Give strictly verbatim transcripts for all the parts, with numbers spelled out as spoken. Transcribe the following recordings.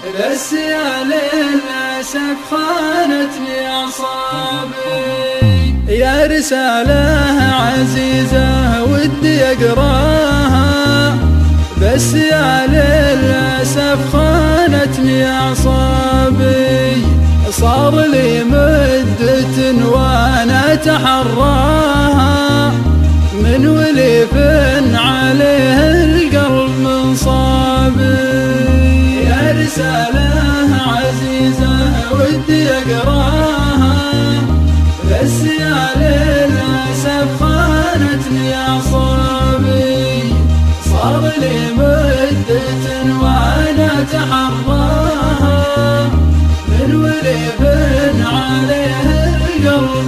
بس يا للأسف خانتني أعصابي. يا رسالة عزيزة ودي أقراها، بس يا للأسف خانتني أعصابي. صار لي مدة وأنا أتحراها، من ولف عليه القلب منصابي. يا رسالة عزيزة ودي أقراها، بس يا للأسف خانتني أعصابي. صار لي مدة وأنا أتحراها، من ولف عليه القلب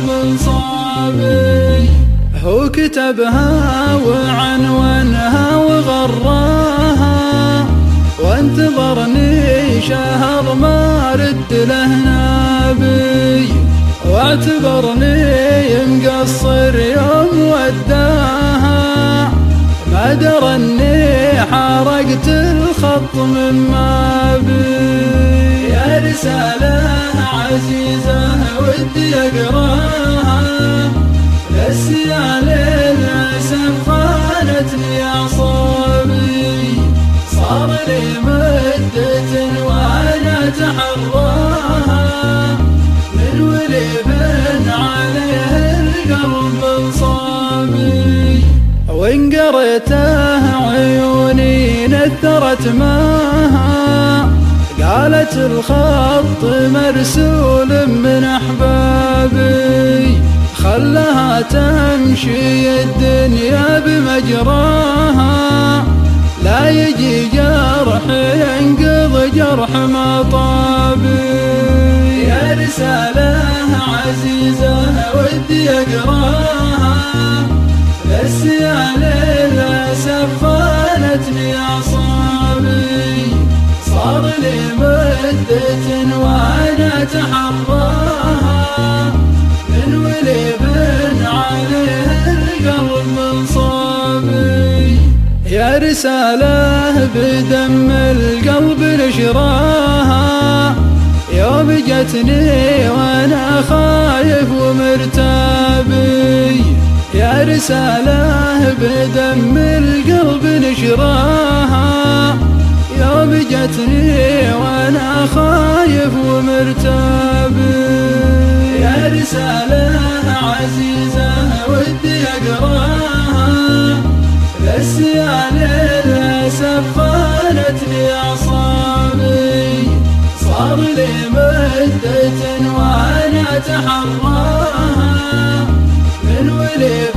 منصابي. هو كتبها وعنونها وغراها، وانتظرني شهر ما رد له نابي، واعتبرني مقصر يوم وداها. ما درى اني حرقت الخط من ما بي. يا رسالة عزيزة ودي أقراها، بس يا للأسف خانتني أعصابي. صار لي مدة وأنا أتحراها، من ولف عليه القلب منصابي. وإن قريته عيوني نثرت ماها، قالت الخط مرسول من أحبابي. خلها تمشي الدنيا بمجراها، لا يجي جرح ينقض جرح مطابي. يا رسالة عزيزة ودي أقراها، بس يا للأسف خانتني أعصابي. صار لي مدة وأنا أتحراها، من ولف عليه القلب منصابي. يا رسالة بدم القلب نشراها، يوم جتني وأنا خايف ومرتابي. يا رسالة بدم القلب نشراها، يوم جتني وأنا خايف ومرتابي. يا رسالة عزيزة ودي أقراها، بس يا للأسف خانتني أعصابي. صار لي مدة وأنا أتحراها، من ولف